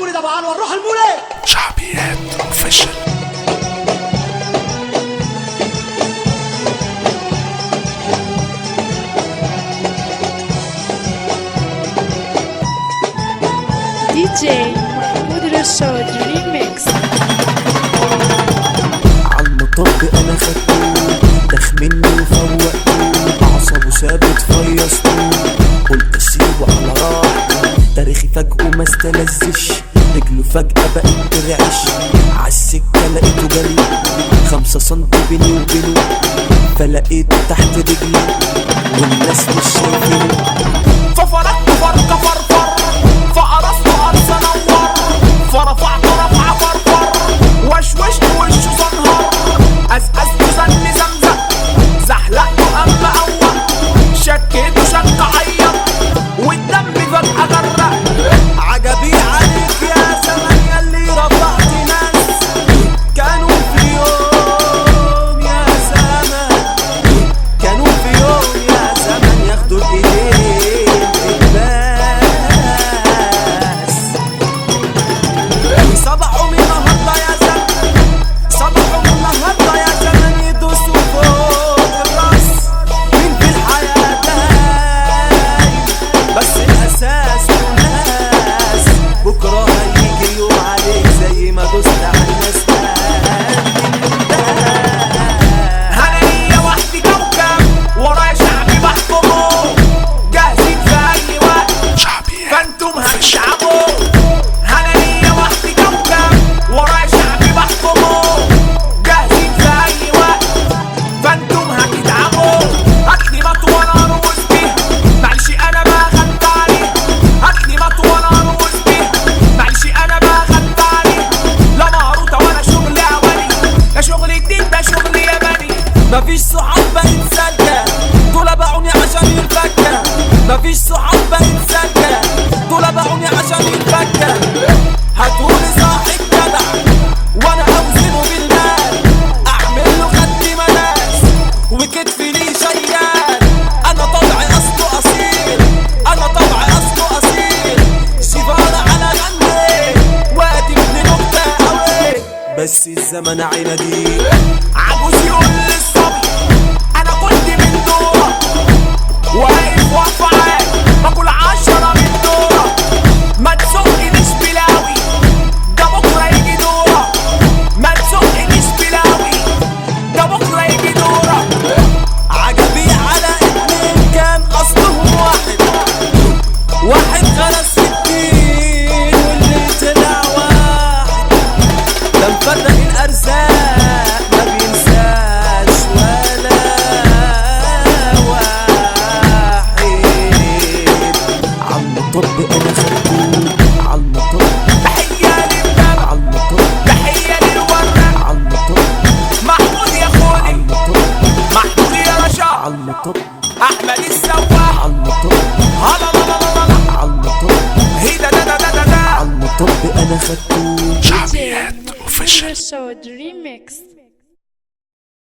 المولد ابو انور، روح المولد. شعبيات اوفيشال. دي جي محمود رشاد ريميكس. عالمطب انا خدته، دخ مني وفوقته، اعصابه ثابت فيصته، قلت اسيبه على راحته، تاريخي فجأه ما استلذش، رجله فجأة بقت ترعش، عالسكة لقيته جري 5 سنتي بيني وبينه، فلقيته تحت رجلي والناس مش شايفينه، ففرقت فرقة فرفر، فقرصت قرص نور، فرفعت رفعة فرفر، وشوشت وشه زنهر، أزأزت زن زمزم، زحلقته أما أول، شكيته شك عيط، والدم فجأة غرق. عجبي عليك يا زمن ياللي رفعت ناس كانوا في يوم يا زمن، كانوا في يوم يا زمن ياخدوا الإيدين الناس، صبحوا من النهارده يا زمن، صبحوا من النهارده يا زمن، يدوسوا فوق الراس. مين في الحياة دايم بس الأساس والناس، بكرة هيجي يوم عليك زي ما دوست على الناس. أنا ليا وحدي كوكب ورايا شعبي بحكمه، جاهزين في أي وقت شعبيات فانتم هتتعبوا. أنا ليا وحدي كوكب ورايا شعبي بحكمه، جاهزين في أي وقت فانتم هتتعبوا. هاتلي مطوة نار وسبي، معلش أنا بغدى عليه، هاتلي مطوة نار وسبي، معلش أنا بغدى عليه. لا مهروطة ولا شغل أولي، لا شغل جديد ده شغل ياباني. مفيش صحاب بقت سالكة، دول باعوني عشان الفكة. مفيش صحاب بقت سالكة، دول باعوني عشان الفكة. هتقولي صاحب جدع وانا اوزنه بالمال، اعمل له خد مناس وكتفي ليه شيال. انا طبعي اصله اصيل، انا طبعي اصله اصيل، شيفارة على غني وادي ابن نكتة قوي. بس الزمن عندي عجوز يقول للصبي انا كنت من دورك، واقف وافعال باكل 10 من دورك. ما تسوقنيش بلاوي ده بكره يجي دورك، ما تسوقنيش بلاوي ده بكره يجي دورك. عجبي على 2 كان اصلهم واحد، واحد غرس في الدين واللي طلع واحد، ده مفرق الارزاق ما بينساش ولا واحد. عالمطب انا خدته، عالمطب تحية للدم، عالمطب تحية للورق، عالمطب محمود يا خوني، عالمطب محمود يا رشا، عالمطب احمد السواح، عالمطب هلا لا لا لا لا، عالمطب هي دا دا دا دا دا. عالمطب انا خدته. دي جي شعبيات محمود اوفيشال. رشاد ريميكس.